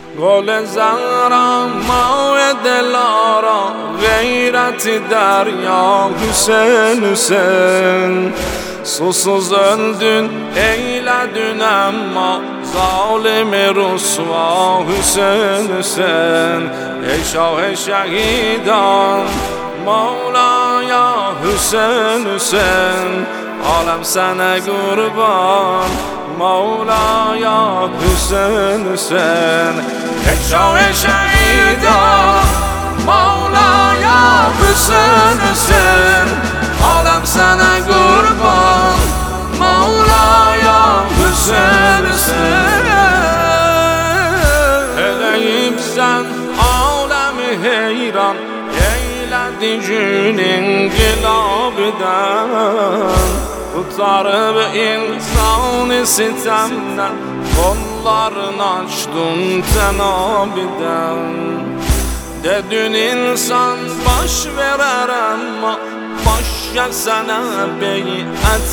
گل زهرم ماه دلارا غیرت درya Hüseyin Hüseyin Susuz öldün eyledin ama zalimi rusva Hüseyin Hüseyin Ey şah-ı şehidan Mevlaya Hüseyin Hüseyin Alem sana kurban Mevlaya Hüseyin Hüseyin Ey şah-ı şehidan Mevlaya Hüseyin Hüseyin Alem sana kurban Mevlaya Hüseyin Hüseyin Eleyip sen alemi heyran Eyledi günün gilabiden Kurtarıp insanı sitemden Kollarını açtın tenabiden Dedin insan baş verer ama Başka sana beyat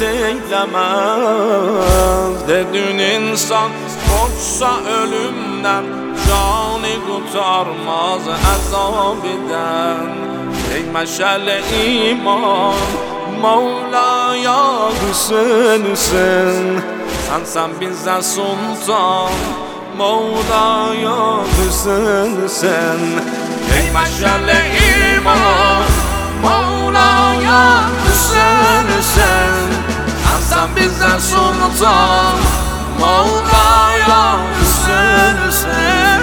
eylemez Dedin insan korksa ölümden Canı kurtarmaz azabiden Ey meşale iman Mevlaya Hüseyin Hüseyin Sen bize sultan Mevlaya Hüseyin Hüseyin Ey meşale iman Mevlaya Hüseyin Hüseyin Sen bize sultan Mevlaya Hüseyin Hüseyin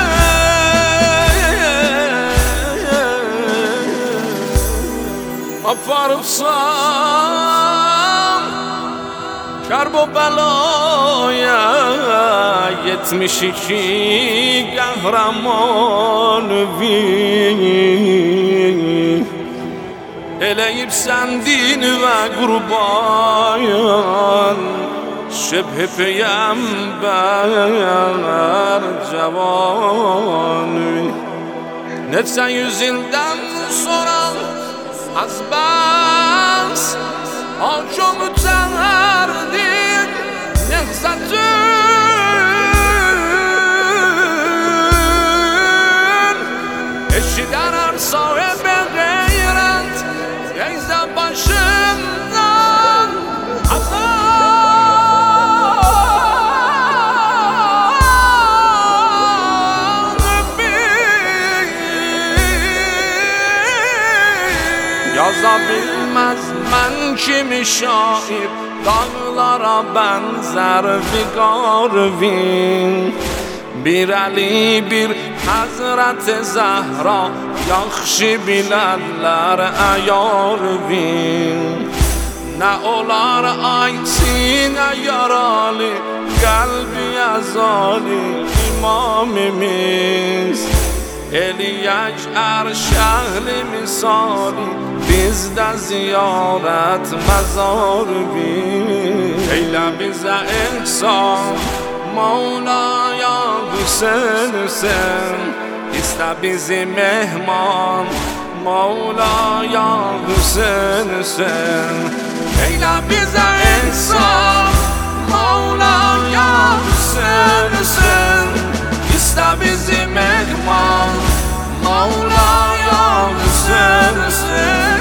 Aparıpsam Karbobela'ya 72 kahraman Eleyip sendin ve kurban Şebhe peygamber cevan Nefsen yüzünden soran Az bas Çok müteherdin Nefsetün Eşiden her sahibi gayret Yeyze başından Yazabilmez ben kimi şair Dağlara benzer figarvin Bir Ali bir Hazreti Zahra Yaxşı bilərlər əyarvin Nə olar ay sinə yaralı Qəlbi əzali imamimiz Eliyək ərşəhli misali Bizdə ziyarət məzar bin Eylə bizə ihsan Mevlaya Hüseyin Hüseyin İstə bizi mehman Mevlaya Hüseyin Hüseyin Eylə bizə ihsan Mevlaya Hüseyin Hüseyin İstə bizi mehman Mevlaya Hüseyin Hüseyin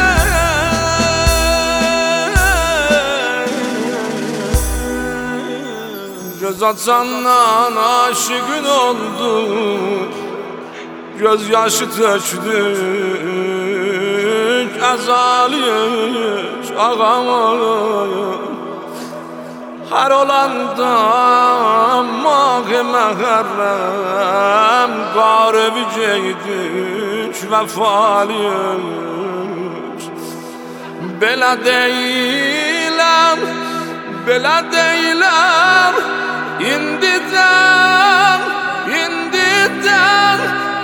Göz açandan aşıkın oldu Göz yaşı tökdük Əzaliyik ağamayıq Her olanda mağı məhərrəm Qarıbı geydük vəfalıyıq Belə deyiləm, belə deyiləm İndidən, indidən,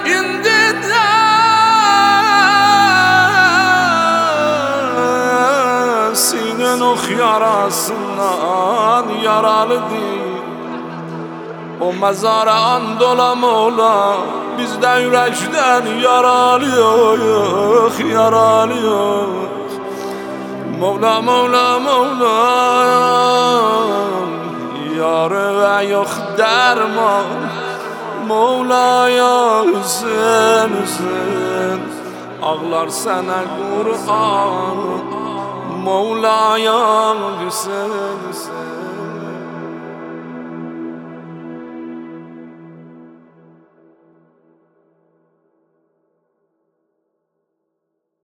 indidən Sinen ox yarasından yaralı değil O mezara and ola mola Bizdə ürəkdən yaralıyıq, yaralıyıq Mevla, Mevla, Mevla Yarı ve yok derman Mevla'ya Hüseyin Hüseyin ağlar sana Kur'an Mevla'ya Hüseyin Hüseyin